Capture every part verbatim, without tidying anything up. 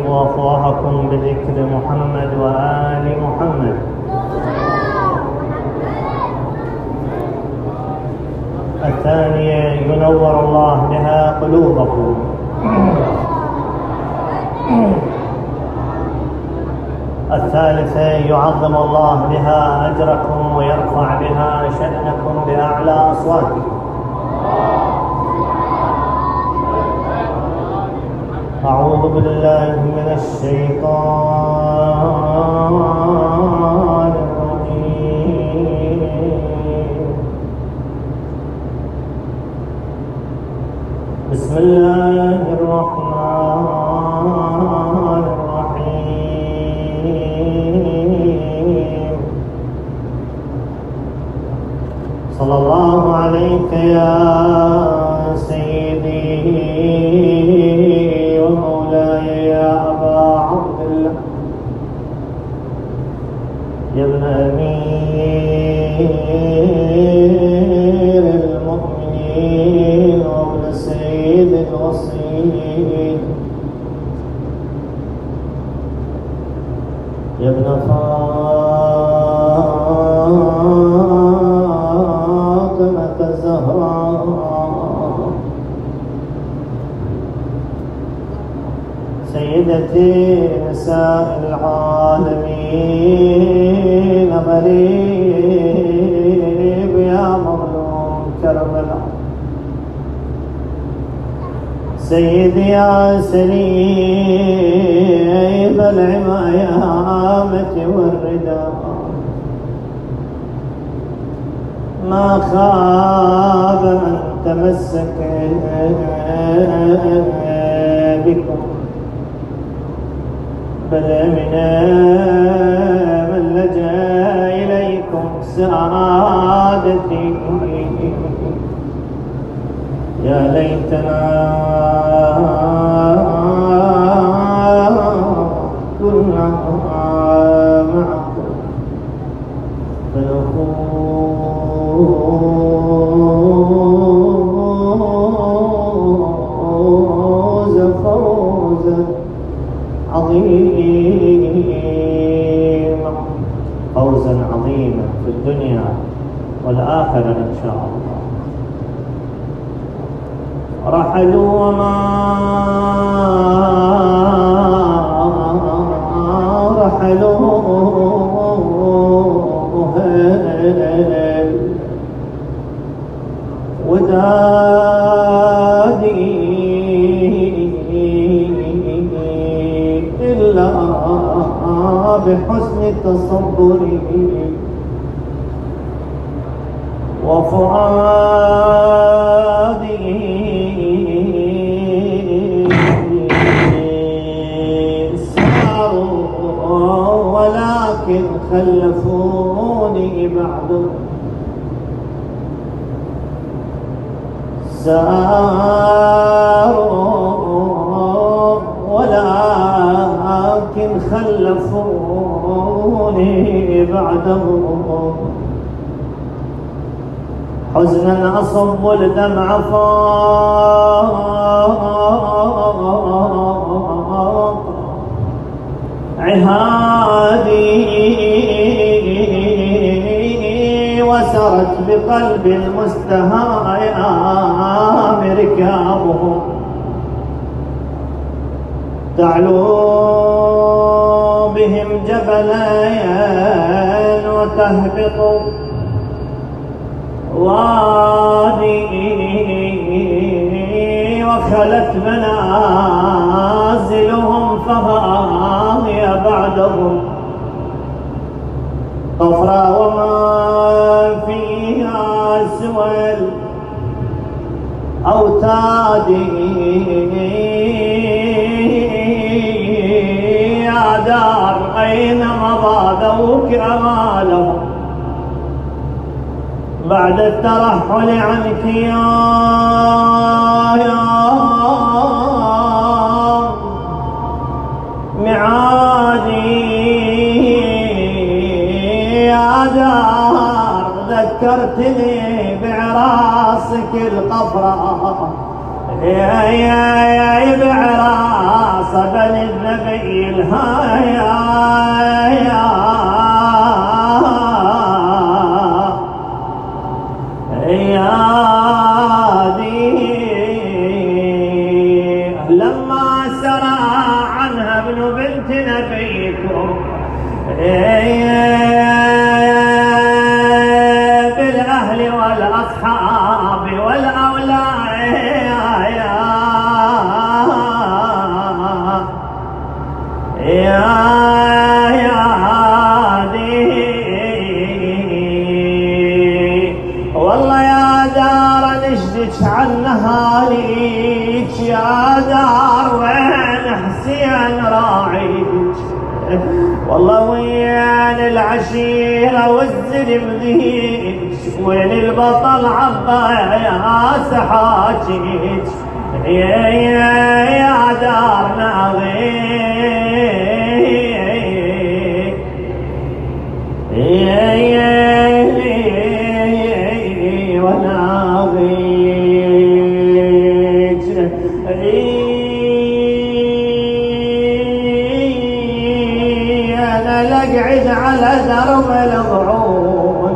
وأفواهكم بذكر محمد وآل محمد. الثانية ينور الله بها قلوبكم. الثالثة يعظم الله بها أجركم ويرفع بها شأنكم بأعلى أصواتكم. أعوذ بالله من الشيطان الرجيم. بسم الله الرحمن الرحيم. صلى الله عليك يا سيدي ومولاي يا أبا عبد الله يا ابن أمير المؤمنين وابن سيد الوصيين يا ابن فاطمة الزهراء سيدتي نساء العالمين غريب يا مظلوم كربلاء سيدي يا سليم العمايامة والرداء ما خاب من تمسك بكم بل من من لجأ إليكم سعادتي يا ليتنا كنا معكم فنفوز فوزا عظيما فوزا عظيما في الدنيا والآخرة إن شاء الله. رحلوا وما رحلوا ودادي إلا بحسن تصبري وفؤادي ولكن خلفوني بعد ساروا ولكن خلفوني بعدهم حزنا أصب الدمع فاق عهادي وسرت بقلب المستهام ركابهم تعلو بهم جبلين وتهبط وادي وخلت منازلهم فهي بعدهم طفرا وما فيها سوى الأوتاد يا دار أين مضى ذوك أمالهم بعد الترحل عنك يا معادي يا دار ذكرتني بعراسك القفراء يا يا يا بعراس بني النبي الهايا يا دي لما سرى عنها ابن بنت نبيكم بالأهل والأصحاب والأولاد يا يا دي والله يا دار نشدك عنها ليك يا دار وين حسين راعيك والله وين العشيرة والزلم ذيك وين البطل عباس حاجيك يا يا يا دار ناغي يا يا وناغي لقعد على درب الضعون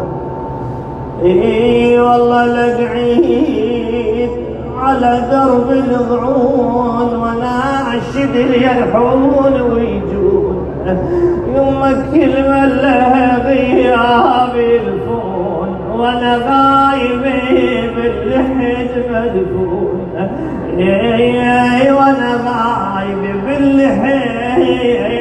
اي والله لقعد على درب الضعون وانا اشد يرحون ويجون يمك كلمة لها غياب الفون وانا غايب باللحد مدفون اي وانا غايب باللحد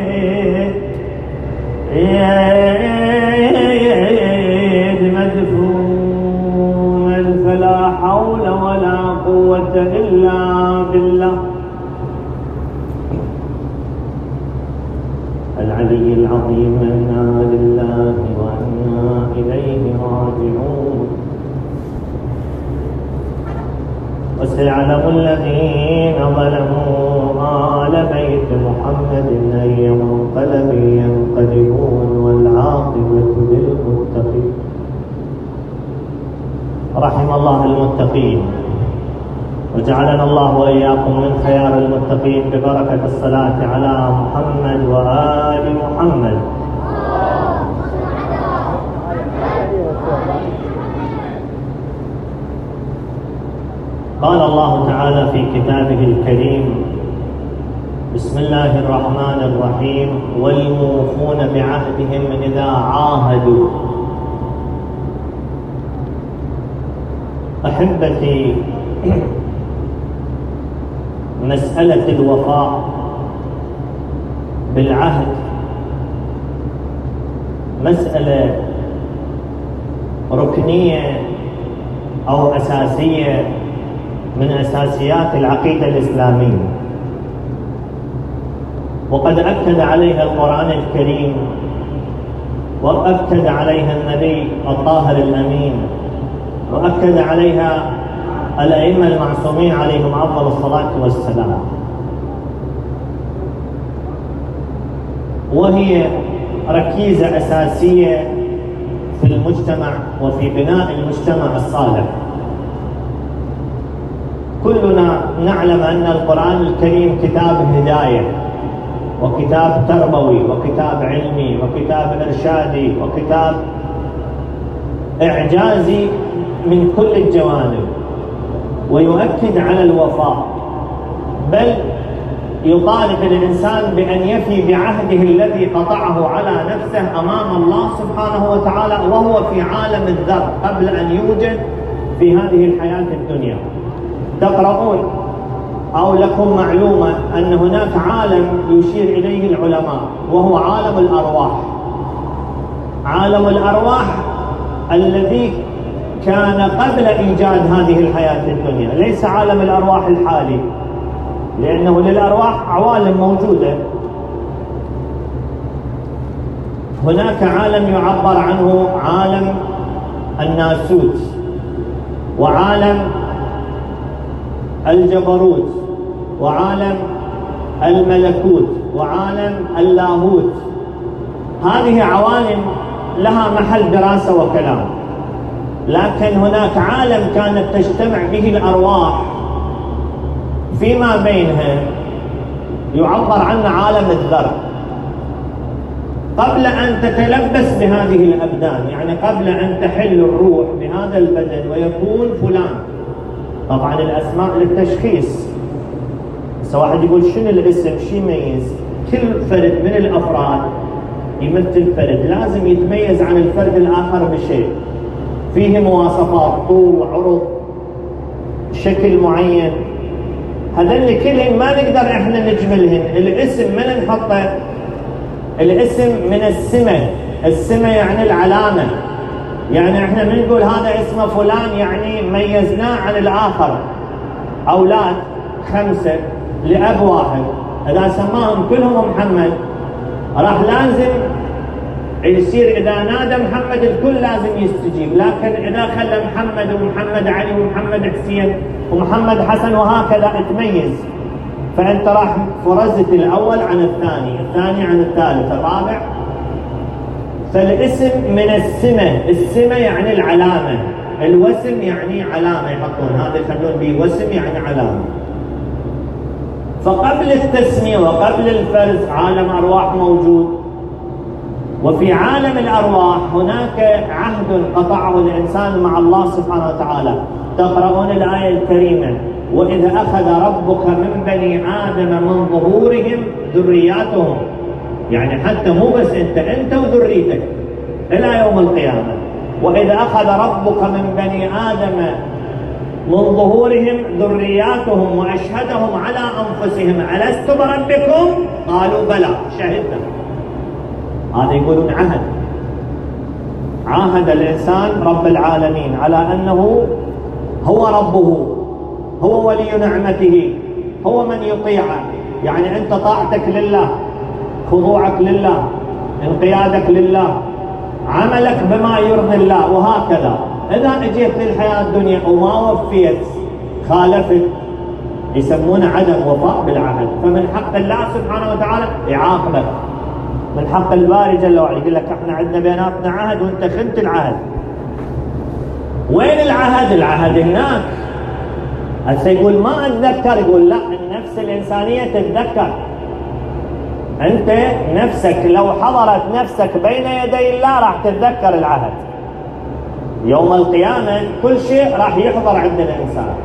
مدفون فلا حول ولا قوة إلا بالله العلي العظيم. إنا لله وإنا إليه راجعون. وسيعلم الذين ظلموا آل بيت محمد أي منقلب ينقلبون والعاقبة للمتقين. رحم الله المتقين وجعلنا الله وإياكم من خيار المتقين ببركة الصلاة على محمد وآل محمد. قال الله تعالى في كتابه الكريم: بسم الله الرحمن الرحيم: والموفون بعهدهم إذا عاهدوا. أحبتي، مسألة الوفاء بالعهد مسألة ركنية أو أساسية من أساسيات العقيدة الإسلامية، وقد أكد عليها القرآن الكريم وأكد عليها النبي الطاهر الأمين وأكد عليها الأئمة المعصومين عليهم أفضل الصلاة والسلام، وهي ركيزة أساسية في المجتمع وفي بناء المجتمع الصالح. كلنا نعلم أن القرآن الكريم كتاب هداية وكتاب تربوي وكتاب علمي وكتاب إرشادي وكتاب إعجازي من كل الجوانب، ويؤكد على الوفاء، بل يطالب الإنسان بأن يفي بعهده الذي قطعه على نفسه أمام الله سبحانه وتعالى وهو في عالم الذر قبل أن يوجد في هذه الحياة الدنيا. تقرؤون أو لكم معلومة أن هناك عالم يشير إليه العلماء وهو عالم الأرواح. عالم الأرواح الذي كان قبل إيجاد هذه الحياة الدنيا، ليس عالم الأرواح الحالي، لأنه للأرواح عوالم موجودة. هناك عالم يعبر عنه عالم الناسوت وعالم الجبروت وعالم الملكوت وعالم اللاهوت. هذه عوالم لها محل دراسة وكلام، لكن هناك عالم كانت تجتمع به الأرواح فيما بينها يعبر عنه عالم الذر. قبل أن تتلبس بهذه الأبدان، يعني قبل أن تحل الروح بهذا البدن ويكون فلان. طبعا الأسماء للتشخيص، بس واحد يقول شنو الاسم، شو يميز؟ كل فرد من الأفراد يمثل فرد، لازم يتميز عن الفرد الآخر بشيء، فيه مواصفات، طول، عرض، شكل معين. هذول كلهم ما نقدر احنا نجملهن. الاسم من نحطه؟ الاسم من السمة. السمة يعني العلامة، يعني احنا من نقول هذا اسمه فلان يعني ميزناه عن الآخر. أولاد خمسة لأب واحد، إذا سماهم كلهم محمد راح لازم يصير إذا نادى محمد الكل لازم يستجيب، لكن إذا خلى محمد ومحمد علي ومحمد حسين ومحمد حسن وهكذا تميز، فأنت راح فرزت الأول عن الثاني، الثاني عن الثالث، الرابع. فالاسم من السمة. السمة يعني العلامة، الوسم يعني علامة، يحطون هذا يخلون به وسم يعني علامة. فقبل التسمية وقبل الفرز عالم أرواح موجود، وفي عالم الأرواح هناك عهد قطعه الإنسان مع الله سبحانه وتعالى. تقرؤون الآية الكريمة: وإذ أخذ ربك من بني آدم من ظهورهم ذرياتهم، يعني حتى مو بس أنت، أنت وذريتك إلى يوم القيامة. وإذ أخذ ربك من بني آدم من ظهورهم ذرياتهم وأشهدهم على أنفسهم ألست بربكم؟ قالوا بلى شهدنا. هذا يقولون عهد. عاهد الإنسان رب العالمين على أنه هو ربه، هو ولي نعمته، هو من يطيعه. يعني أنت طاعتك لله، خضوعك لله، انقيادك لله، عملك بما يرضي الله، وهكذا. إذا اجيت للحياة الدنيا وما وفيت، خالفت، يسمونه عدم وفاء بالعهد، فمن حق الله سبحانه وتعالى يعاقبك. من حق الباري جل وعلا يقول لك احنا عندنا بيناتنا عهد وانت خنت العهد. وين العهد؟ العهد هناك. هسه يقول ما اتذكر، يقول لا، النفس الانسانيه تتذكر. انت نفسك لو حضرت نفسك بين يدي الله راح تتذكر العهد. يوم القيامه كل شيء راح يحضر عند الانسان.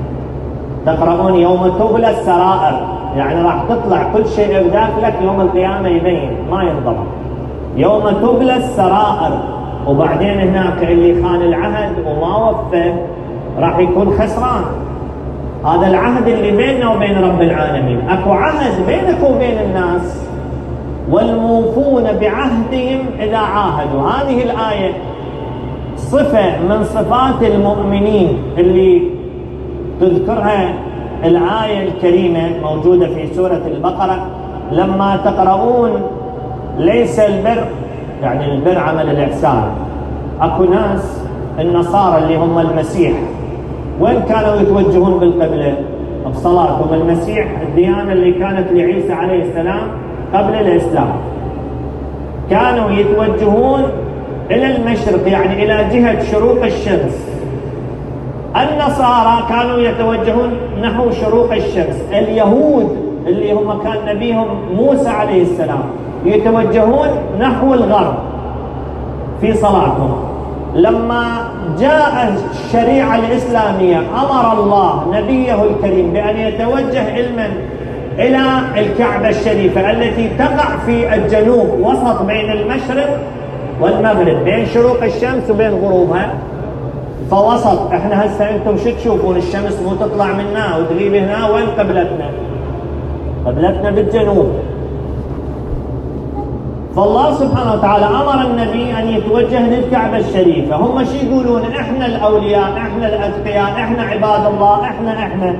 تقرؤون يوم تبلى السرائر، يعني راح تطلع كل شيء بداخلك يوم القيامه يبين، ما ينضبط. يوم تبلى السرائر. وبعدين هناك اللي خان العهد وما وفى راح يكون خسران. هذا العهد اللي بيننا وبين رب العالمين. اكو عهد بينك وبين الناس: والموفون بعهدهم اذا عاهدوا. هذه الايه صفه من صفات المؤمنين اللي تذكرها الآية الكريمة موجودة في سورة البقرة. لما تقرؤون ليس البر، يعني البر عمل الإحسان. أكو ناس النصارى اللي هم المسيح، وين كانوا يتوجهون بالقبلة؟ بصلاتهم. المسيح الديانة اللي كانت لعيسى عليه السلام قبل الإسلام، كانوا يتوجهون إلى المشرق، يعني إلى جهة شروق الشمس. النصارى كانوا يتوجهون نحو شروق الشمس. اليهود اللي هم كان نبيهم موسى عليه السلام يتوجهون نحو الغرب في صلاتهم. لما جاء الشريعة الإسلامية أمر الله نبيه الكريم بأن يتوجه علما إلى الكعبة الشريفة التي تقع في الجنوب وسط بين المشرق والمغرب، بين شروق الشمس وبين غروبها، فوسط. احنا هسه انتم شو تشوفون؟ الشمس مو تطلع منا وتغيب هنا. وين قبلتنا؟ قبلتنا بالجنوب. فالله سبحانه وتعالى امر النبي ان يتوجه للكعبه الشريفه. هم شو يقولون؟ احنا الاولياء، احنا الاتقياء، احنا عباد الله، احنا احنا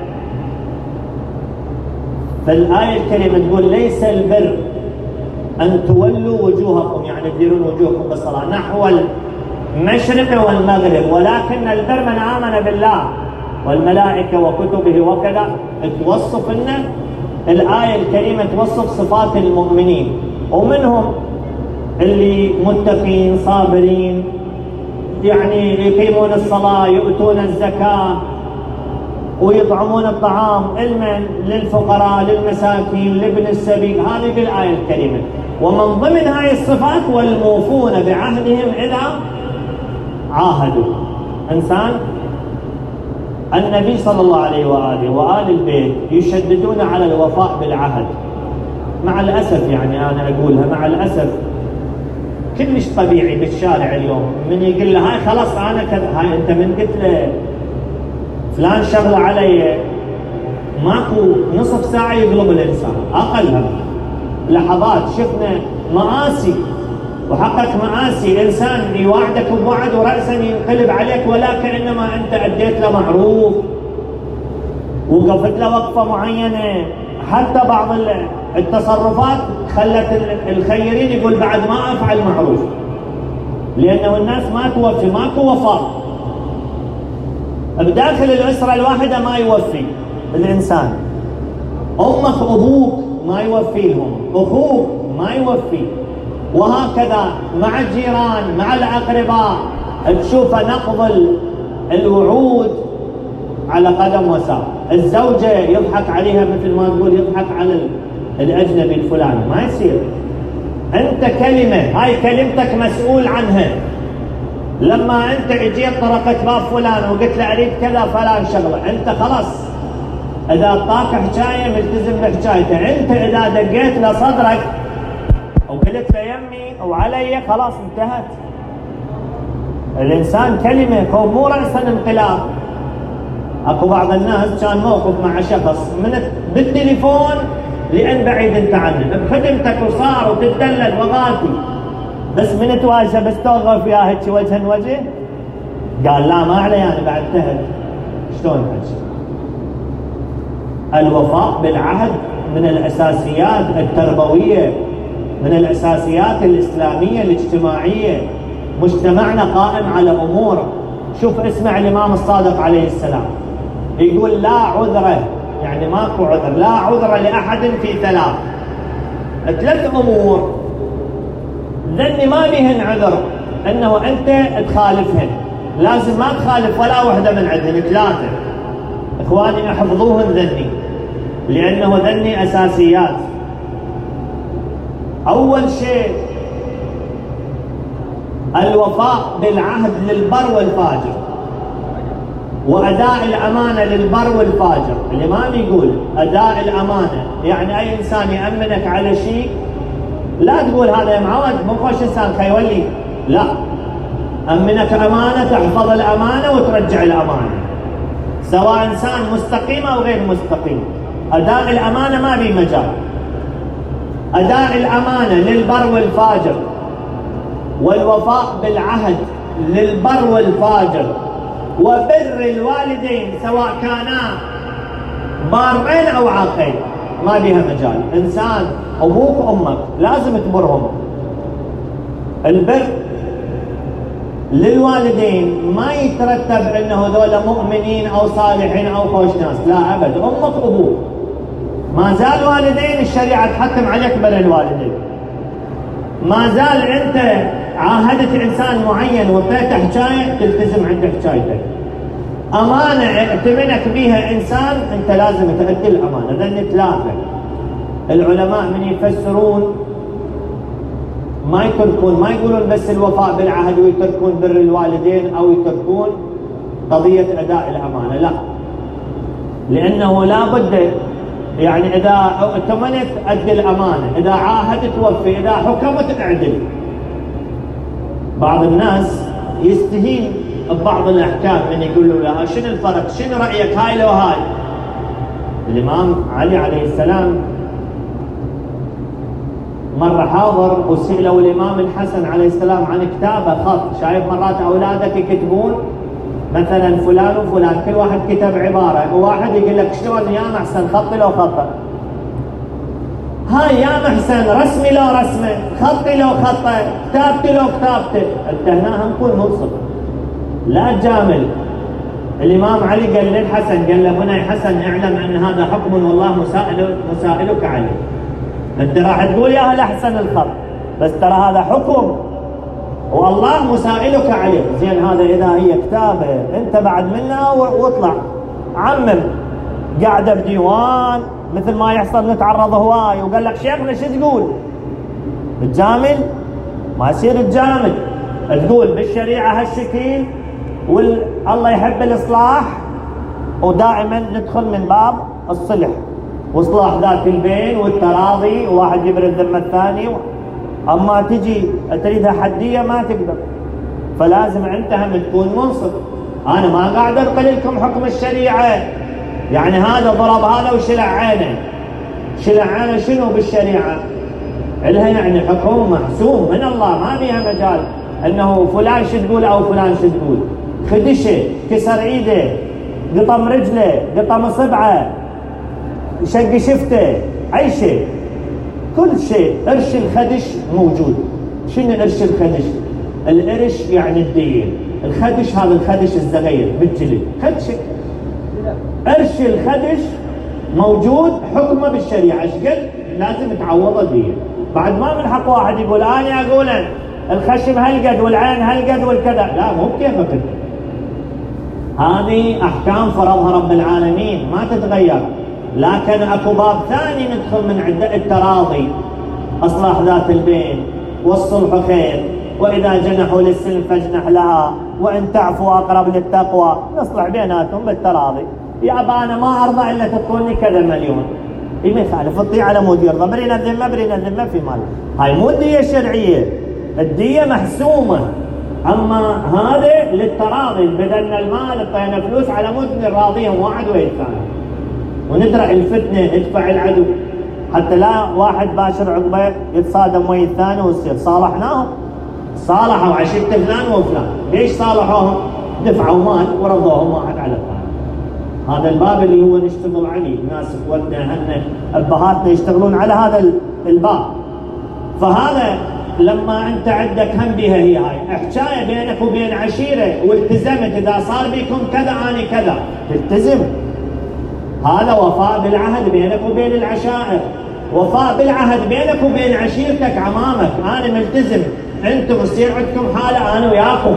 فالايه الكريمه تقول: ليس البر ان تولوا وجوهكم، يعني تديرون وجوهكم بالصلاه نحو المشرق والمغرب، ولكن البر من آمن بالله والملائكة وكتبه وكذا. توصف لنا الآية الكريمة توصف صفات المؤمنين، ومنهم اللي متقين صابرين، يعني يقيمون الصلاة، يؤتون الزكاة، ويطعمون الطعام المن للفقراء للمساكين لابن السبيل، هذه بالآية الكريمة. ومن ضمن هاي الصفات والموفون بعهدهم إذا عاهدوا. إنسان النبي صلى الله عليه وآله وآل البيت يشددون على الوفاء بالعهد. مع الأسف يعني أنا أقولها مع الأسف كلش طبيعي بالشارع اليوم من يقول له هاي خلاص أنا كذا، هاي أنت من قلت له فلان شغله علي ماكو نصف ساعة يقلب الإنسان أقلها لحظات. شفنا مآسي وحقق مآسي، إنسان يوعدك بوعد ورأسا ينقلب عليك ولا كأنما أنت أديت له معروف وقفت له وقفة معينة. حتى بعض التصرفات خلت الخيرين يقول بعد ما أفعل معروف، لأنه الناس ما توفي، ماكو وفاء. بداخل الأسرة الواحدة ما يوفي الإنسان، أمك أبوك ما يوفيهم، أخوك ما يوفي، وهكذا مع الجيران مع الأقرباء تشوف نقض الوعود على قدم وساق. الزوجة يضحك عليها مثل ما تقول يضحك على الأجنبي الفلاني، ما يصير. أنت كلمة، هاي كلمتك مسؤول عنها. لما أنت اجيت طرقت باب فلان وقلت له أريد كذا فلان شغلة، أنت خلاص إذا طاق حكاية ملتزم بحكايته. أنت إذا دقيت لصدرك وقلت له يمي أو علي خلاص انتهت. الإنسان كلمة مو رأسا انقلاب. اكو بعض الناس كان موقف مع شخص من بالتليفون لأن بعيد انت عنه بخدمتك وصار وتتدلل وغاتي، بس من تواجه بس توقف وياه هيك وجها وجه قال لا ما علي انا بعد انتهت. شلون هيك؟ الوفاء بالعهد من الأساسيات التربوية، من الأساسيات الإسلامية الاجتماعية. مجتمعنا قائم على أمور. شوف اسمع الإمام الصادق عليه السلام يقول لا عذر، يعني ماكو عذر، لا عذر لأحد في ثلاث ثلاث أمور ذني ما بهن عذر، أنه أنت تخالفهن، لازم ما تخالف ولا وحدة من عندهن، ثلاثة إخواني احفظوهن ذني، لأنه ذني أساسيات. أول شيء الوفاء بالعهد للبر والفاجر، وأداء الأمانة للبر والفاجر. الإمام يقول أداء الأمانة يعني أي إنسان يأمنك على شيء لا تقول هذا يا معود مو خوش إنسان خيولي، لا، أمنك أمانة تحفظ الأمانة وترجع الأمانة، سواء إنسان مستقيم أو غير مستقيم. أداء الأمانة ما بي مجال. أداء الأمانة للبر والفاجر، والوفاء بالعهد للبر والفاجر، وبر الوالدين سواء كانا بارين أو عاقين ما بيها مجال. إنسان أبوك وأمك لازم تبرهم. البر للوالدين ما يترتب أنه ذولا مؤمنين أو صالحين أو خوش ناس، لا أبد. أمك وأبوك ما زال والدين الشريعة تحكم عليك بر الوالدين. ما زال أنت عاهدت إنسان معين وفيت حكاية تلتزم عند حكايتك. أمانة ائتمنك بها إنسان أنت لازم تؤدي الأمانة. ذن ثلاثة العلماء من يفسرون ما يتركون، ما يقولون بس الوفاء بالعهد ويتركون بر الوالدين أو يتركون قضية أداء الأمانة، لا، لأنه لا بد يعني إذا ائتمنت أدي الأمانة، إذا عاهدت توفي، إذا حكمت اعدل. بعض الناس يستهين ببعض الأحكام من يقولوا لها شنو الفرق، شنو رأيك هاي لو هاي. الإمام علي عليه السلام مرة حاضر وسئلوا الإمام الحسن عليه السلام عن كتابة خط. شايف مرات أولادك يكتبون مثلا فلان وفلان كل واحد كتب عبارة، وواحد يقول لك شلون يا محسن خطي لو خطه، هاي يا محسن رسمي لو رسمه، خطي لو خطه، كتابتي لو كتابته. انت هنا نكون منصف لا تجامل. الإمام علي قال للحسن قال له هنا يا حسن اعلم أن هذا حكم والله مسائل مسائلك عليه. انت راح تقول يا هل احسن الخط، بس ترى هذا حكم والله مسائلك عليه. زين هذا اذا هي كتابه انت بعد منها واطلع عمم قاعدة بديوان مثل ما يحصل نتعرض هواي وقال لك شيخنا شو تقول؟ بتجامل؟ ما يصير تجامل، تقول بالشريعة هالشكل والله يحب الإصلاح، ودائما ندخل من باب الصلح واصلاح ذات البين والتراضي، وواحد يبرد ذمة الثاني. اما تجي تريدها حدية ما تقدر، فلازم انت هم تكون منصف. انا ما قاعد انقل لكم حكم الشريعة، يعني هذا ضرب هذا وشلع عينه، شلع عينه شنو بالشريعة؟ لها يعني حكم محسوم من الله، ما بيها مجال انه فلان شو تقول او فلان شو تقول. خدشه، كسر ايده، قطم رجله، قطم اصبعه، شق شفته، اي شيء، كل شيء. قرش الخدش موجود. شنو قرش الخدش؟ القرش يعني الدين، الخدش هذا الخدش الصغير بالجلد، خدشه. قرش الخدش موجود حكمه بالشريعه، ايش قد لازم تعوضه دين. بعد ما من حق واحد يقول انا اقول الخشم هالقد والعين هالقد والكذا، لا مو بكيفك انت. هذه احكام فرضها رب العالمين ما تتغير. لكن اكو باب ثاني ندخل من عده، التراضي، اصلاح ذات البين، والصلح خير، واذا جنحوا للسلم فاجنح لها، وان تعفوا اقرب للتقوى. نصلح بيناتهم بالتراضي. يا ابا انا ما ارضى الا تعطوني كذا مليون، ما يخالف، الطيع على مود يرضى، برينا الذمه برينا الذمه في مال. هاي مو الديه الشرعيه، الديه محسومه. اما هذا للتراضي، بدلنا المال اعطينا فلوس على مود نراضيهم واحد ويا الثاني، وندرع الفتنه، ندفع العدو، حتى لا واحد باشر عقبه يتصادم ويا الثاني ويصير. صالحناهم، صالحوا عشيرة فلان وفلان، ليش صالحوهم؟ دفعوا مال ورضوهم واحد على الثاني. هذا الباب اللي هو نشتغل عليه، ناس اخوتنا هن ابهاتنا يشتغلون على هذا الباب. فهذا لما انت عندك هم بها هي هاي حكايه بينك وبين عشيره، والتزمت اذا صار بكم كذا اني كذا، تلتزم. هذا وفاء بالعهد بينك وبين العشائر، وفاء بالعهد بينك وبين عشيرتك عمامك. انا ملتزم، انتم يصير عندكم حاله انا وياكم،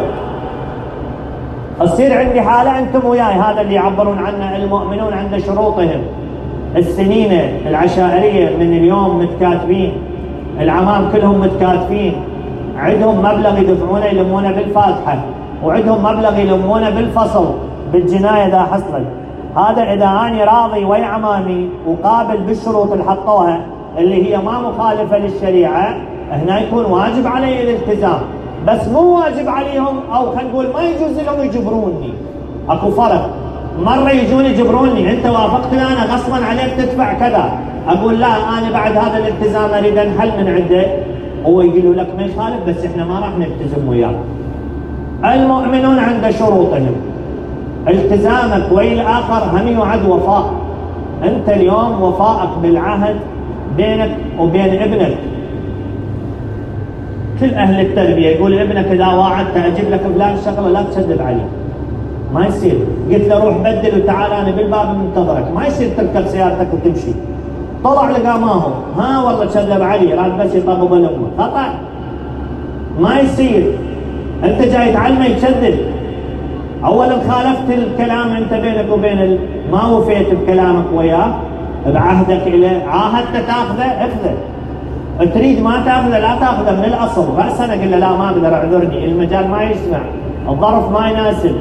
يصير عندي حاله انتم وياي. هذا اللي يعبرون عنه المؤمنون عند شروطهم. السنينه العشائريه من اليوم متكاتبين، العمام كلهم متكاتفين، عندهم مبلغ يدفعونه يلمونه بالفاتحه، وعندهم مبلغ يلمونه بالفصل بالجنايه اذا حصلت. هذا اذا اني راضي ويا عمامي وقابل بالشروط اللي حطوها اللي هي ما مخالفه للشريعه، هنا يكون واجب علي الالتزام. بس مو واجب عليهم، او خلينا نقول ما يجوز لهم يجبروني. اكو فرق، مره يجون يجبروني، انت وافقتني انا غصبا عليك تدفع كذا، اقول لا انا بعد هذا الالتزام اريد انحل من عنده. هو يقولوا لك ما يخالف، بس احنا ما راح نلتزم وياك. المؤمنون عند شروطهم، التزامك ويا الاخر هم يعد وفاء. انت اليوم وفائك بالعهد بينك وبين ابنك. كل اهل التربيه يقول ابنك اذا وعدت اجيب لك فلان شغله لا تكذب عليه، ما يصير. قلت له روح بدل وتعال انا بالباب منتظرك، ما يصير تركب سيارتك وتمشي. طلع لقى ما هو، ها والله كذب علي، راد بس يطبب الامه، خطا، ما يصير. انت جاي تعلمه يكذب. اولا خالفت الكلام انت بينك وبين ال... ما وفيت بكلامك وياه بعهدك اليه، عاهدت تاخذه اخذه، تريد ما تاخذه لا تاخذه من الاصل. راسا اقول له لا ما اقدر اعذرني، المجال ما يسمع، الظرف ما يناسب.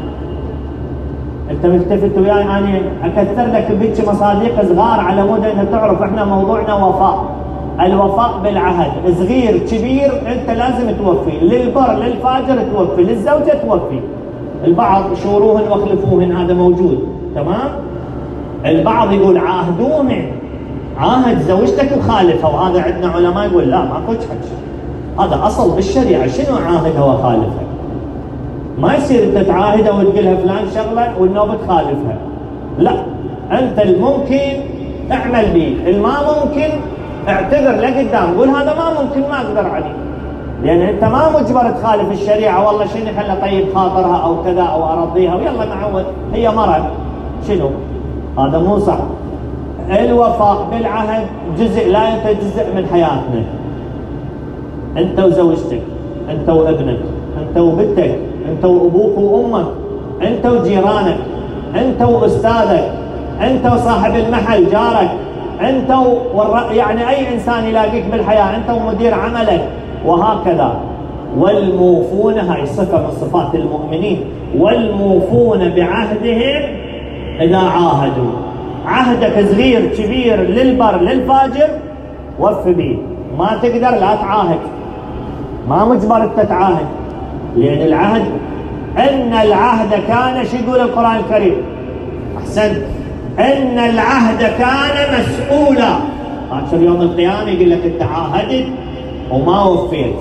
انت ملتفت وياي انا اكثر لك بيك مصاديق صغار على مود انت تعرف احنا موضوعنا وفاء. الوفاء بالعهد، صغير كبير انت لازم توفي، للبر للفاجر توفي، للزوجه توفي. البعض شوروهن واخلفوهن هذا موجود، تمام. البعض يقول عاهدوهن، عاهد زوجتك وخالفها، وهذا عندنا علماء يقول لا ما كنت حكي، هذا اصل بالشريعه. شنو عاهدها وخالفها؟ ما يصير انت تعاهدها وتقولها فلان شغله والنوبه تخالفها، لا. انت الممكن اعمل به، الما ممكن اعتذر لقدام، قول هذا ما ممكن ما اقدر عليه، لان انت ما مجبر تخالف الشريعه. والله شنو خلى طيب خاطرها او كذا او ارضيها ويلا معود، هي مرض شنو؟ هذا مو صح. الوفاء بالعهد جزء لا يتجزأ من حياتنا. انت وزوجتك، انت وابنك، انت وبنتك، انت وابوك وامك، انت وجيرانك، أنت وأستاذك، أنت وصاحب المحل جارك، أنت والر... يعني أي إنسان يلاقيك بالحياة، أنت ومدير عملك، وهكذا. والموفون، هاي صفة من صفات المؤمنين، والموفون بعهدهم إذا عاهدوا. عهدك صغير كبير للبر للفاجر وف به، ما تقدر لا تعاهد، ما مجبر تتعاهد، لأن العهد إن العهد كان، شو يقول القرآن الكريم؟ أحسنت، إن العهد كان مسؤولا. عشان يوم القيامة يقول لك أنت عاهدت وما وفيت،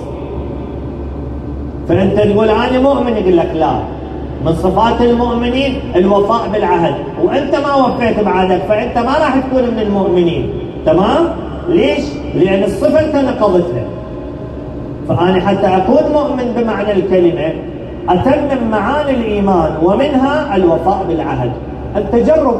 فأنت تقول أنا مؤمن، يقول لك لا، من صفات المؤمنين الوفاء بالعهد، وأنت ما وفيت بعهدك فأنت ما راح تكون من المؤمنين. تمام؟ ليش؟ لأن الصفة أنت نقضتها. فأنا حتى أكون مؤمن بمعنى الكلمة أتمم معاني الإيمان، ومنها الوفاء بالعهد. أنت جرب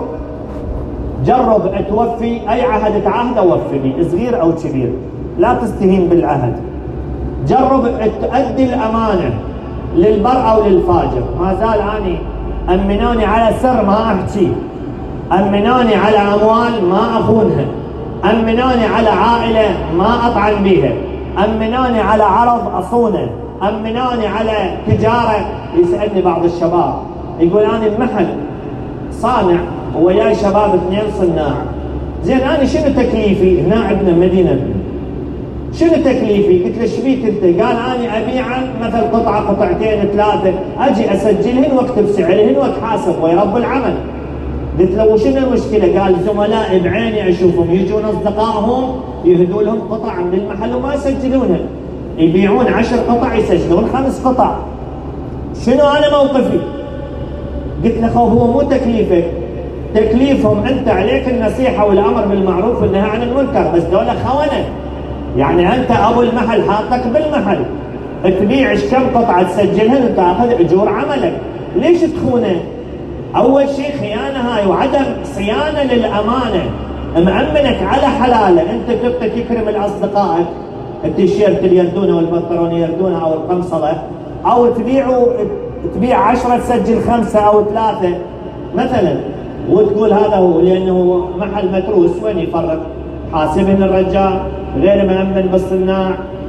جرب توفي أي عهد تعهد وفي به، صغير أو كبير، لا تستهين بالعهد. جرب تؤدي الأمانة للبر أو للفاجر. ما زال أني أمنوني على سر ما أحكي، أمنوني على أموال ما أخونها، أمنوني على عائلة ما أطعن بها، أمنوني على عرض أصونه، أمنوني على تجارة. يسألني بعض الشباب يقول أنا المحل صانع وياي شباب اثنين صناع، زين أنا شنو تكليفي؟ هنا عندنا مدينة، شنو تكليفي؟ قلت له ايش بيك انت؟ قال انا ابيع مثل قطعه قطعتين ثلاثه، اجي اسجلهن واكتب سعرهن واتحاسب ويا رب العمل. قلت له وشنو المشكله؟ قال زملائي بعيني اشوفهم يجون اصدقائهم يهدوا لهم قطع من المحل وما يسجلونها، يبيعون عشر قطع يسجلون خمس قطع. شنو انا موقفي؟ قلت له هو مو تكليفك، تكليفهم انت عليك النصيحه والامر بالمعروف والنهي عن المنكر، بس دول خونه. يعني أنت أبو المحل حاطك بالمحل، تبيع كم قطعة تسجلها وتأخذ أجور عملك، ليش تخونه؟ أول شيء خيانة هاي وعدم صيانة للأمانة. مأمنك على حلاله، أنت تبقى تكرم الأصدقائك، التيشيرت اللي يردونه والبنطلون يردونه أو القمصلة، أو تبيعوا تبيع عشرة تسجل خمسة أو ثلاثة مثلا، وتقول هذا هو لأنه محل متروس. وين يفرق؟ حاسبن الرجال غير مأمن بالصناع.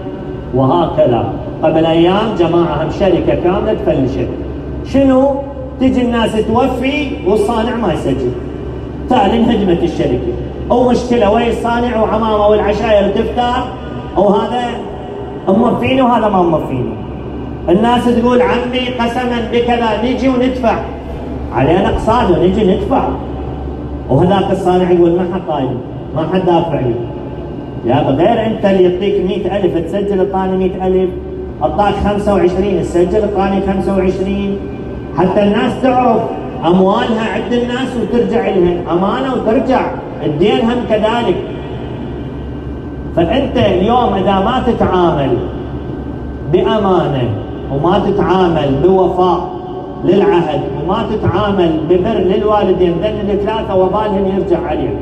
وهكذا قبل أيام جماعة هم شركة كاملة تفلشت. شنو؟ تجي الناس توفي والصانع ما يسجل، تالي انهدمت الشركة. أو مشكلة وين الصانع وعمامة والعشاير تفتح، وهذا موفيني وهذا ما موفيني. الناس تقول عمي قسما بكذا، نجي وندفع علينا اقساط ونجي ندفع، وهذاك الصانع يقول ما حد قايل، ما حد دافع لي. يا غير انت اللي يعطيك مئة ألف تسجل الطاني مئة ألف، اعطاك خمسة وعشرين تسجل الطاني خمسة وعشرين، حتى الناس تعرف اموالها عند الناس وترجع لها امانه وترجع. الدين هم كذلك. فانت اليوم اذا ما تتعامل بامانه وما تتعامل بوفاء للعهد وما تتعامل ببر للوالدين، ذن الثلاثه وبالهم يرجع عليهم.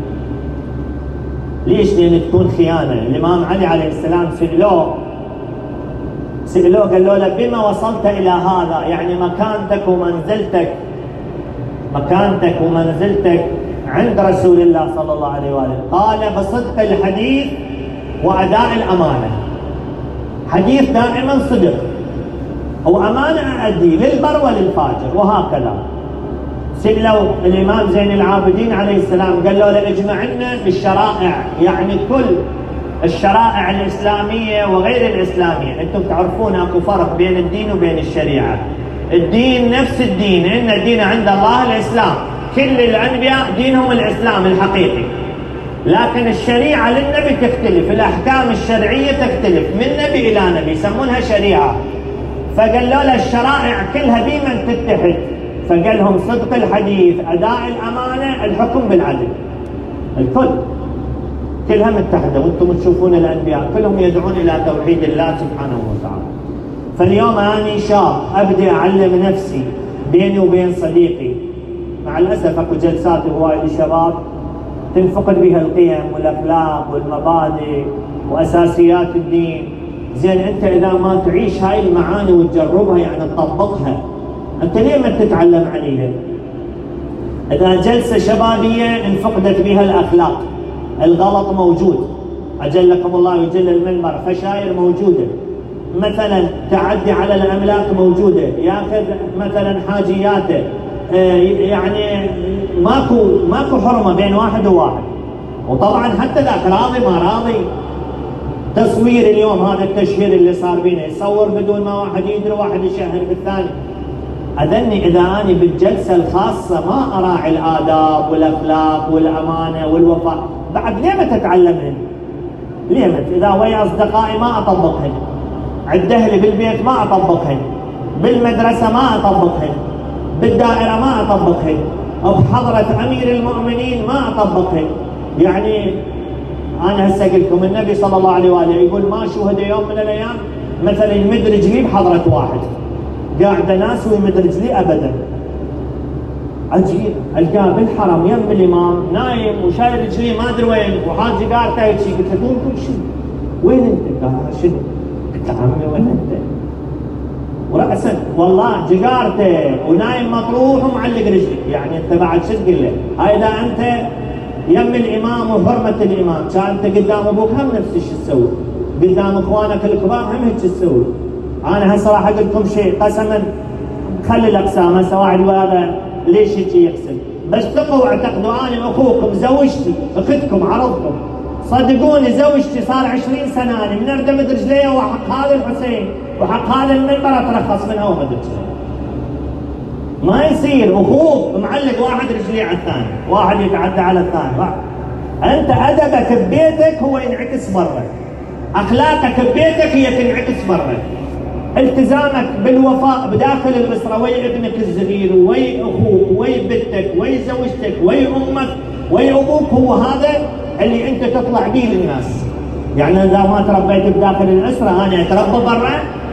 ليش؟ لأن تكون خيانة. الإمام علي عليه السلام سئلوه سئلوه قال له بما وصلت إلى هذا؟ يعني مكانتك ومنزلتك مكانتك ومنزلتك عند رسول الله صلى الله عليه وآله. قال بصدق الحديث وأداء الأمانة. حديث دائما صدق، وأمانة أؤدي للبر وللفاجر، وهكذا. سئلوا الإمام زين العابدين عليه السلام قال له لأجمعنا بالشرائع، يعني كل الشرائع الإسلامية وغير الإسلامية. أنتم تعرفون أكو فرق بين الدين وبين الشريعة. الدين نفس الدين، إن الدين عند الله الإسلام، كل الأنبياء دينهم الإسلام الحقيقي، لكن الشريعة للنبي تختلف، الأحكام الشرعية تختلف من نبي إلى نبي، يسمونها شريعة. فقال له الشرائع كلها بمن تتحد؟ فقال لهم صدق الحديث، أداء الأمانة، الحكم بالعدل. الكل كلها متحدة، وانتم تشوفون الأنبياء كلهم يدعون إلى توحيد الله سبحانه وتعالى. فاليوم أنا شاب أبدأ أعلم نفسي بيني وبين صديقي. مع الأسف أكو جلسات هواي للشباب تنفقد بها القيم والأخلاق والمبادئ وأساسيات الدين. زين أنت إذا ما تعيش هاي المعاني وتجربها، يعني تطبقها، أنت ليه ما تتعلم عليها؟ إذا جلسة شبابية انفقدت بها الأخلاق، الغلط موجود، أجلكم الله ويجل المنبر، فشاير موجودة، مثلا تعدي على الأملاك موجودة، ياخذ مثلا حاجياته، يعني ماكو ماكو حرمة بين واحد وواحد. وطبعا حتى ذاك راضي ما راضي، تصوير اليوم هذا التشهير اللي صار بينا، يصور بدون ما واحد يدري، واحد يشهر بالثاني. أذني إذا أنا بالجلسة الخاصة ما أراعي الآداب والأخلاق والأمانة والوفاء، بعد ليه ما تتعلمهن؟ ليه ما؟ إذا ويا أصدقائي ما أطبقهن، عند أهلي بالبيت ما أطبقهن، بالمدرسة ما أطبقهن، بالدائرة ما أطبقهن، بحضرة أمير المؤمنين ما أطبقهن. يعني أنا هسه قلت لكم النبي صلى الله عليه وآله يقول ما شوهد يوم من الأيام مثلا يمد رجلي بحضرة واحد، قاعدة ناس ويمد رجلي أبدا. عجيب، ألقاه بالحرم يم الإمام نايم وشايل رجلي ما أدري وين، وحاج قارته هيك. قلت له دون كل شيء، وين أنت؟ قال شنو؟ قلت له عمي وين أنت؟ ورأسا والله جقارته ونايم مطروح ومعلق رجلي. يعني أنت بعد شو تقول له؟ هاي إذا أنت يم الإمام وحرمة الإمام، كان أنت قدام أبوك هم نفس الشيء تسوي، قدام إخوانك الكبار هم هيك تسوي. أنا هسه راح أقول لكم شيء قسما، خلي الأقسام هسه واحد وهذا ليش هيك يقسم، بس تقوا اعتقدوا أنا أخوكم زوجتي أختكم عرضكم، صدقوني زوجتي صار عشرين سنة أنا من أردم رجليها وحق هذا الحسين وحق هذا المنبر أترخص منها وما أدري. ما يصير أخوك معلق واحد رجليه على الثاني، واحد يتعدى على الثاني، واحد. أنت أدبك ببيتك هو ينعكس برا، أخلاقك ببيتك هي تنعكس برا، التزامك بالوفاء بداخل الأسرة ويا ابنك الصغير ويا أخوك ويا بنتك ويا زوجتك ويا أمك ويا أبوك، هو هذا اللي أنت تطلع به للناس. يعني إذا ما تربيت بداخل الأسرة أنا أتربى برا؟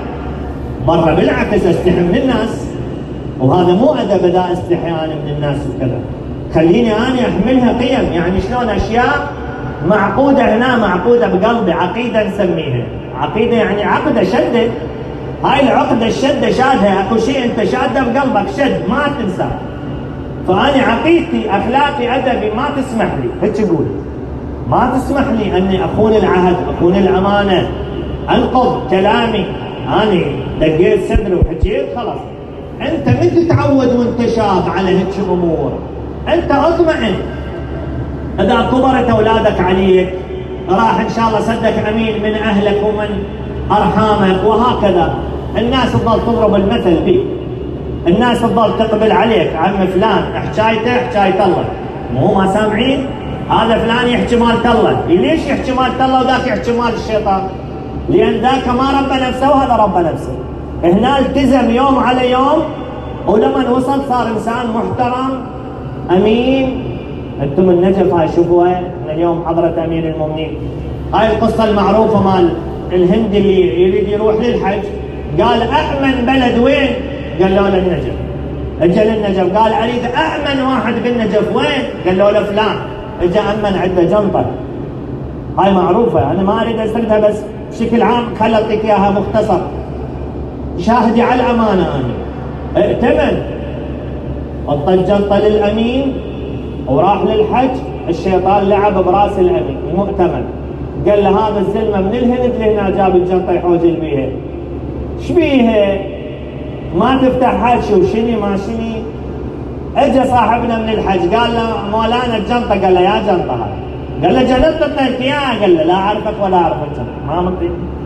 برا بالعكس أستحي من الناس، وهذا مو أدب إذا استحي أنا من الناس وكذا. خليني أنا أحملها قيم، يعني شلون أشياء معقودة هنا، معقودة بقلبي، عقيدة نسميها. عقيدة يعني عقدة شدة، هاي العقدة الشدة شادها، اكو شيء انت شاده بقلبك شد ما تنسى. فأنا عقيدتي أخلاقي أدبي ما تسمح لي، هيك يقول ما تسمح لي أني أخون العهد، أخون الأمانة، أنقض كلامي. أنا دقيت صدري وحكيت خلاص. أنت من تتعود وأنت شاب على هيك أمور؟ أنت اطمئن. إذا كبرت أولادك عليك راح إن شاء الله صدق أمين من أهلك ومن أرحامك، وهكذا الناس تظل تضرب المثل بك، الناس تظل تقبل عليك، عم فلان حكايته حكاية الله، مو ما سامعين؟ هذا فلان يحكي مالت الله، ليش يحكي مالت الله وذاك يحكي مال الشيطان؟ لأن ذاك ما ربى نفسه وهذا ربى نفسه. هنا التزم يوم على يوم، ولما وصل صار إنسان محترم أمين. أنتم النجف هاي شوفوها من اليوم حضرة أمير المؤمنين، هاي القصة المعروفة مال الهندي اللي يريد يروح للحج، قال أأمن بلد وين؟ قال له النجف. اجى للنجف قال أريد أأمن واحد بالنجف وين؟ قال له فلان. اجى أمن عنده جنطة، هاي معروفة، أنا ما أريد أسردها بس بشكل عام خل أعطيك إياها مختصر. شاهدي على الأمانة، أنا ائتمن، حط الجنطة للأمين وراح للحج. الشيطان لعب براس الأمين المؤتمن، قال له هذا الزلمه من الهند لهنا جاب الجنطه يحوجل بيها، ايش بيها؟ ما تفتح حج وشني ما شني. اجى صاحبنا من الحج قال له مولانا الجنطه، قال له يا جنطه هاي، قال له جنطه طيرت اياها، قال له لا اعرفك ولا اعرف الجنطه، ما مطيق.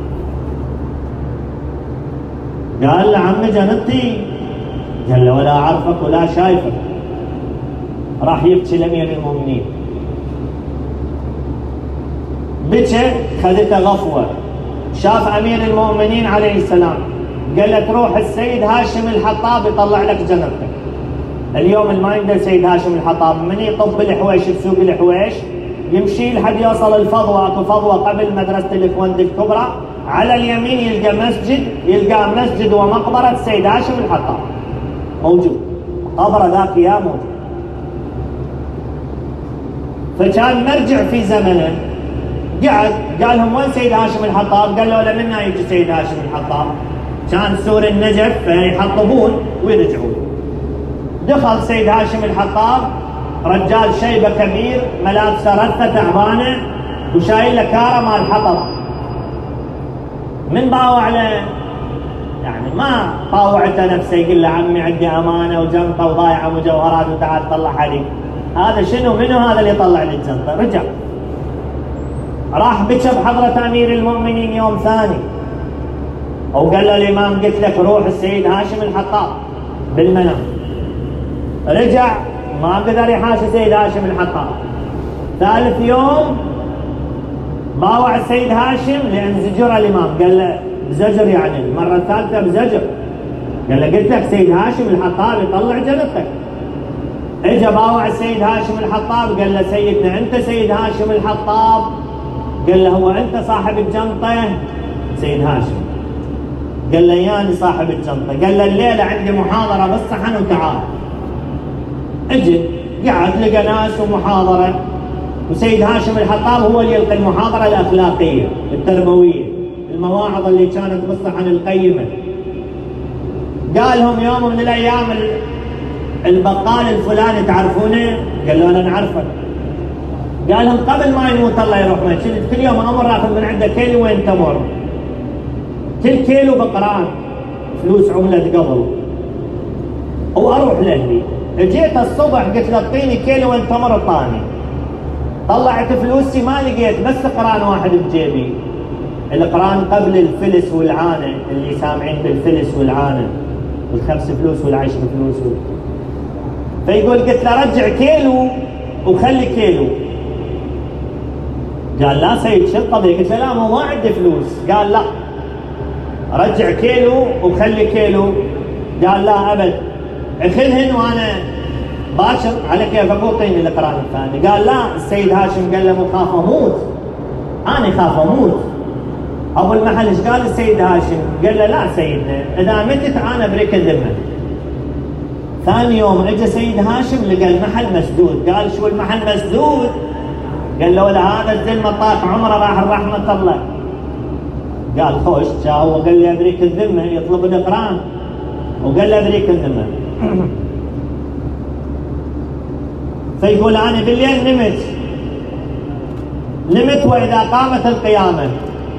قال له عمي جنطتي، قال له ولا اعرفك ولا شايفك. راح يبكي لامير المؤمنين، بكى، خذته غفوة. شاف أمير المؤمنين عليه السلام قال له تروح السيد هاشم الحطاب يطلع لك جنبتك. اليوم اللي ما يقدر سيد هاشم الحطاب من يطب الحويش بسوق الحويش يمشي لحد يوصل الفضوة، اكو فضوة قبل مدرسة الإخوان الكبرى، على اليمين يلقى مسجد، يلقى مسجد ومقبرة السيد هاشم الحطاب موجود، قبر ذاك يا موجود. فكان مرجع في زمنه قعد قال لهم وين سيد هاشم الحطاب؟ قال له لمنا يجي سيد هاشم الحطاب؟ كان سور النجف فيحطبون ويرجعون. دخل سيد هاشم الحطاب، رجال شيبه كبير، ملابسه رثه تعبانه، وشايل له كاره مال حطب. من باوع له يعني ما طاوعته نفسه، يقول له عمي عندي امانه وجنطه وضايعه مجوهرات وتعال طلعها لي. هذا شنو منو هذا اللي يطلع لي الجنطه؟ رجع راح بكى بحضره امير المؤمنين يوم ثاني، وقال له الامام قلت لك روح السيد هاشم الحطاب بالمنام. رجع ما قدر يحاشي السيد هاشم الحطاب. ثالث يوم باوع السيد هاشم لان زجر الامام، قال له بزجر يعني المره الثالثه بزجر، قال له قلت لك سيد هاشم الحطاب يطلع جنطك. اجى باوع السيد هاشم الحطاب قال له سيدنا انت سيد هاشم الحطاب؟ قال له هو انت صاحب الجنطه؟ سيد هاشم قال له ياني صاحب الجنطه. قال له الليله عندي محاضره بالصحن وتعال. اجي قعد لقى ناس ومحاضره، وسيد هاشم الحطاب هو اللي يلقي المحاضره الاخلاقيه التربويه، المواعظ اللي كانت بالصحن القيمه. قال لهم يوم من الايام البقال الفلاني تعرفونه؟ قال له انا نعرفه. قال لهم قبل ما يموت الله يرحمه كل يوم امر اخذ من عنده كيلو وين تمر، كل كيلو بقران فلوس عمله قبل، واروح لاهلي. جيت الصبح قلت له اعطيني كيلو وين تمر، طاني. طلعت فلوسي ما لقيت بس قران واحد بجيبي، القران قبل الفلس والعانه، اللي سامعين بالفلس والعانه، الخمس فلوس والعشر فلوس. فيقول قلت له رجع كيلو وخلي كيلو. قال لا سيد شو القضيه؟ قلت له لا ما عندي فلوس. قال لا رجع كيلو وخلي كيلو. قال لا ابد اخذهن وانا باشر على كيف اعطيني القران الثاني. قال لا السيد هاشم قال له مو خاف اموت، انا خاف اموت. ابو المحل ايش قال السيد هاشم؟ قال له لا سيدنا اذا متت انا بريك الذمه. ثاني يوم اجى سيد هاشم لقى المحل مسدود. قال شو المحل مسدود؟ قال له ولا هذا الذمه طاق عمره راح رحمه الله. قال خوش جاء هو قال لي ابريك الذمه، يطلب الاقران وقال له ابريك الذمه. فيقول انا بالليل نمت نمت واذا قامت القيامه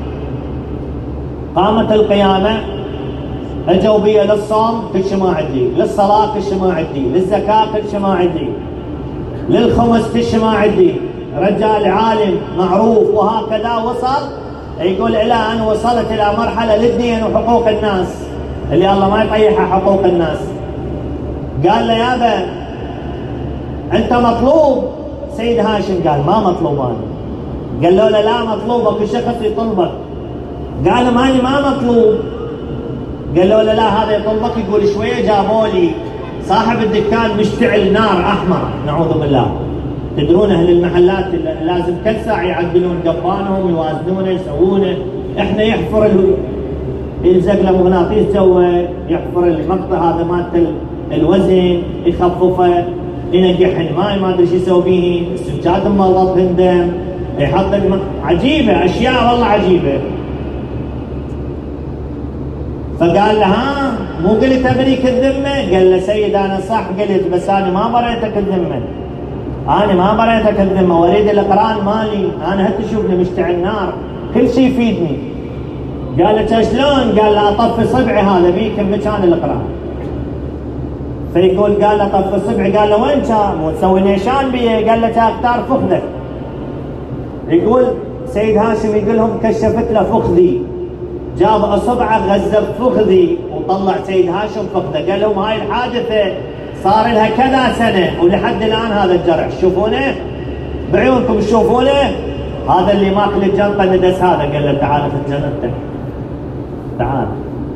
قامت القيامه اجوا بي للصوم كل شيء ما عندي، للصلاه كل شيء ما عندي، للزكاه كل شيء ما عندي، للخمس كل شيء ما عندي. رجال عالم معروف وهكذا وصل. يقول الى ان وصلت الى مرحله للدين وحقوق الناس اللي الله ما يطيحها حقوق الناس. قال له يابا انت مطلوب؟ سيد هاشم قال ما مطلوب انا. قال له لا لا مطلوبك، الشخص يطلبك. قال له ماني ما مطلوب. قال له لا لا هذا يطلبك. يقول شويه جابوا لي صاحب الدكان مشتعل نار احمر نعوذ بالله. تدرون اهل المحلات لازم كل ساعه يعدلون قبانهم يوازنونه يسوونه. احنا يحفر يلزق له مغناطيس جوا، يحفر المقطع هذا مالت الوزن يخففه، ينقح الماء ما ادري شو يسوي به، السجاد مضبط هندم، يحط الم... عجيبه اشياء والله عجيبه. فقال له ها مو قلت ابريك الذمه؟ قال له سيد انا صح قلت بس انا ما بريتك الذمه، انا ما بريتك الذمه واريد الاقران مالي، انا هات تشوفني مشتعل نار كل شيء يفيدني. قال له شلون؟ قال له اطفي صبعي هذا بيك مكان الاقران. فيقول قال له طفي صبعي. قال له وين كان؟ مو تسوي نيشان بيه؟ قال له اختار فخذك. يقول سيد هاشم يقول لهم كشفت له فخذي، جاب اصبعه غزب فخذي وطلع سيد هاشم فخذه. قال لهم هاي الحادثه صار لها كذا سنه ولحد الان هذا الجرح تشوفونه بعيونكم تشوفونه، هذا اللي ماكل الجنطه ندس هذا. قال له تعال خذ جنطتك تعال.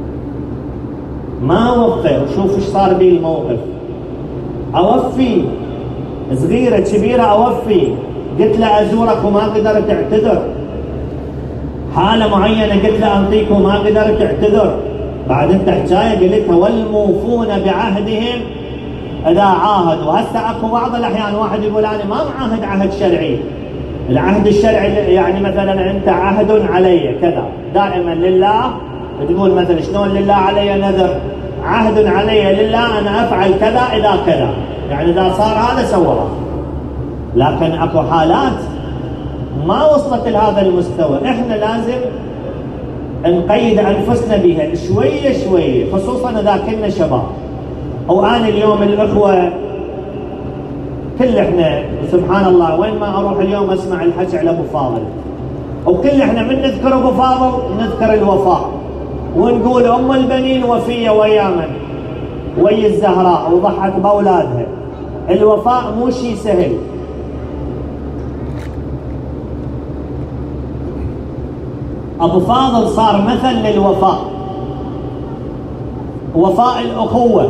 ما وفى. وشوف ايش صار بي الموقف. اوفي صغيره كبيره اوفي، قلت له ازورك وما قدرت اعتذر. حاله معينه قلت له انطيك وما قدرت اعتذر. بعد انت حكايه قلتها والموفون بعهدهم اذا عاهدوا. هسه اكو بعض الاحيان واحد يقول انا ما معاهد عهد شرعي. العهد الشرعي يعني مثلا انت عهد علي كذا، دائما لله تقول مثلا شلون لله علي نذر، عهد علي لله أنا أفعل كذا إذا كذا، يعني إذا صار هذا سواه. لكن أكو حالات ما وصلت لهذا المستوى، إحنا لازم نقيد أنفسنا بها شوية شوية، خصوصا إذا كنا شباب. وأنا اليوم الأخوة كل إحنا سبحان الله وين ما أروح اليوم أسمع الحكي على أبو فاضل، وكل إحنا من نذكر أبو فاضل نذكر الوفاء، ونقول أم البنين وفية ويا من ويا الزهراء وضحت بأولادها. الوفاء مو شيء سهل. أبو فاضل صار مثل للوفاء، وفاء الأخوة.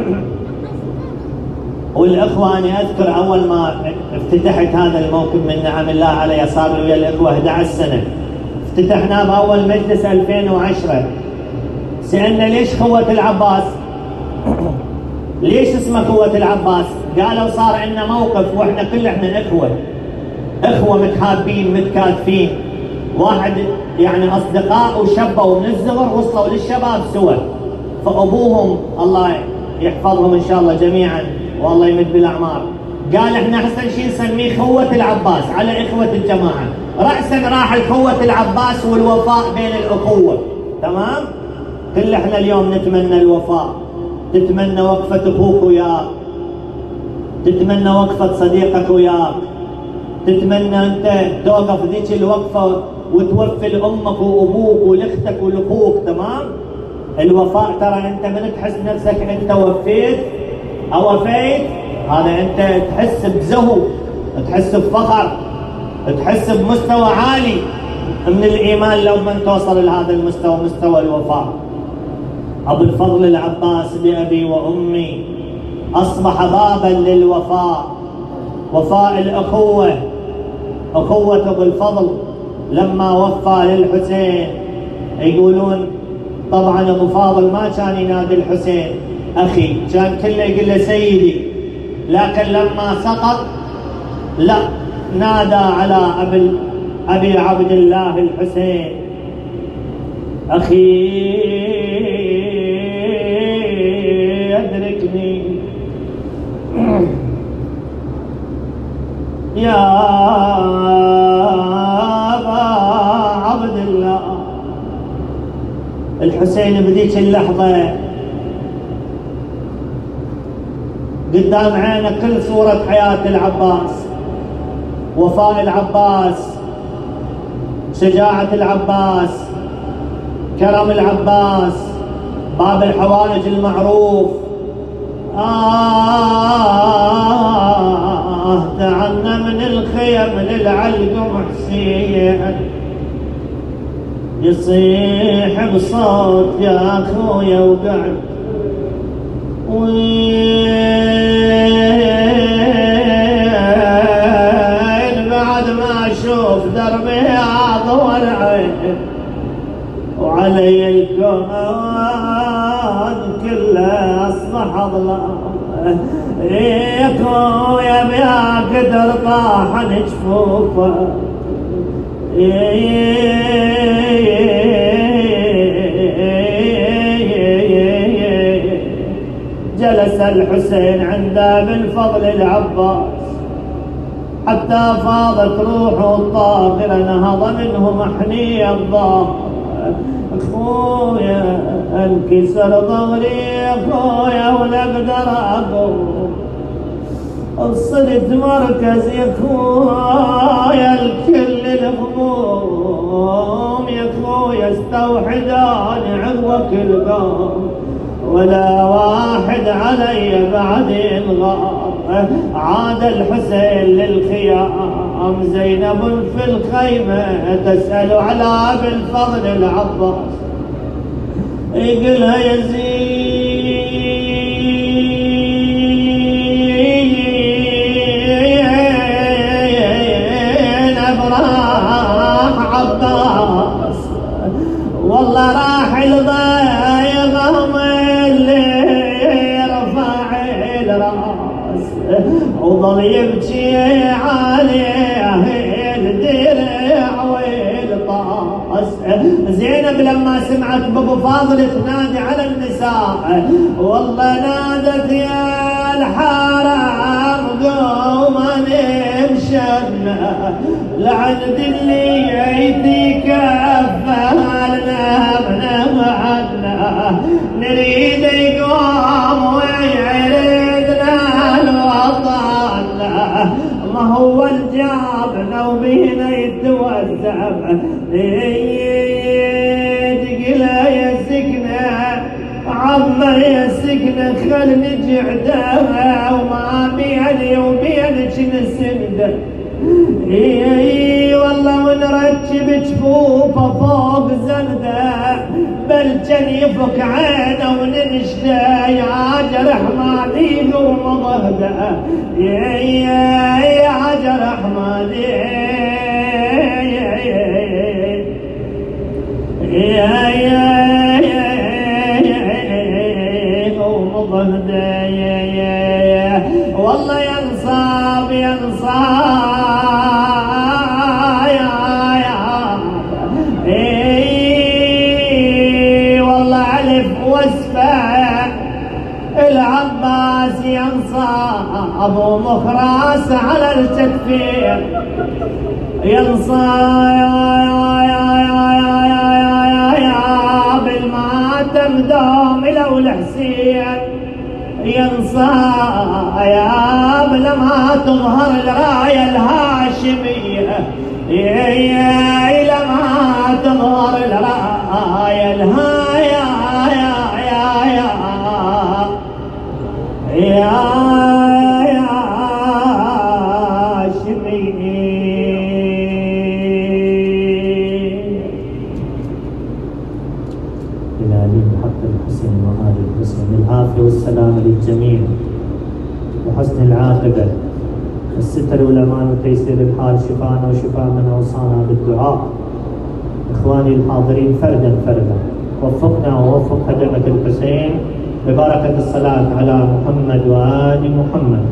والأخوة أنا أذكر أول ما افتتحت هذا الموكب من نعم الله علي، صار ويا الأخوة أحد عشر سنة، افتتحناه بأول مجلس ألفين وعشرة. سألنا ليش خوة العباس؟ ليش اسمه خوة العباس؟ قالوا صار عندنا موقف واحنا كل احنا اخوة اخوة متحابين متكاتفين، واحد يعني اصدقاء وشبوا من الصغر وصلوا للشباب سوا، فابوهم الله يحفظهم ان شاء الله جميعا والله يمد بالاعمار، قال احنا احسن شيء نسميه خوة العباس على اخوة الجماعة، رأسا راح الخوة العباس والوفاء بين الاخوة. تمام؟ كل احنا اليوم نتمنى الوفاء، تتمنى وقفة اخوك وياك، تتمنى وقفة صديقك وياك، تتمنى انت توقف ذيك الوقفة وتوفي لامك وابوك ولاختك ولاخوك. تمام؟ الوفاء ترى انت من تحس نفسك انت وفيت او وفيت، هذا انت تحس بزهو، تحس بفخر، تحس بمستوى عالي من الايمان لو من توصل لهذا المستوى، مستوى الوفاء. أبو الفضل العباس بأبي وأمي أصبح بابا للوفاء، وفاء الأخوة، أخوة أبو الفضل لما وفى للحسين يقولون طبعا أبو فاضل ما كان ينادي الحسين أخي، كان كله يقول له سيدي، لكن لما سقط لا نادى على أبي أبي عبد الله الحسين أخي أدركني يا أبا عبد الله. الحسين بذيك اللحظة قدام عينه كل صورة حياة العباس، وفاء العباس، شجاعة العباس، كرم العباس، باب الحوائج المعروف. آه تعنا من الخيم للعلق محسين، يصيح بصوت يا أخويا وقعد وين بعد ما أشوف دربي أضوى العين، وعلي الكون كله أصبح ظلام، يا خويا بيا قدر طاح جفوفه، جلس الحسين عند ابن الفضل العباس حتى فاضت روحه الطاهرة، نهض منه محني الظهر، اخويا انكسر ظهري اخويا ولا اقدر اقوم، صرت مركز يا اخويا الكل الهموم، يا اخويا استوحداني عقبك القوم، ولا واحد علي بعد الغار. عاد الحسين للخيام، زينب في الخيمة تسأل على ابي الفضل العباس، يقولها يا زينب راح عباس، والله راح الضيغم اللي رفع الراس، وظل يبكي عليه الدرع والطاس، زينب لما سمعت بابو فاضل تنادي على النساء والله نادت يا الحرام قوما نمشنا لعند اللي يأتي كفالنا من معنا نريد يقوم ويعرضنا الوطن ما هو الجابنا وبينا يتوسم تقلا يا سكنة عمر يا سكنة خل نجعدها وما بيني وبينك نسند اي والله ونركب جفوفه فوق زنده بل جنيفك عينه وننشده يا جرح ما يقوم ضهده يا يا جرح ما يا يا قوم ضهده يا والله ينصاب ينصاب العباس ينصاب ومخراس على التكفير ينصاب بالماتم دوم لو الحسين ينصاب لما تظهر الراية الهاشمية لما تظهر الراية الهاشمية يا يا شمي إلهي بحق الحسين وآل الحسين العافية والسلام للجميع وحسن العاقبة الستر والأمان وتيسير الحال شفانا وشفاء من أوصانا بالدعاء. إخواني الحاضرين فردا فردا وفقنا ووفق خدمة الحسين ببركة الصلاة على محمد وآل محمد.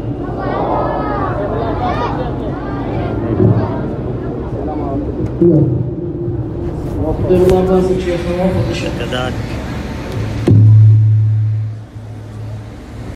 وفق الله باسك شيخنا وفق الشيخ كذلك.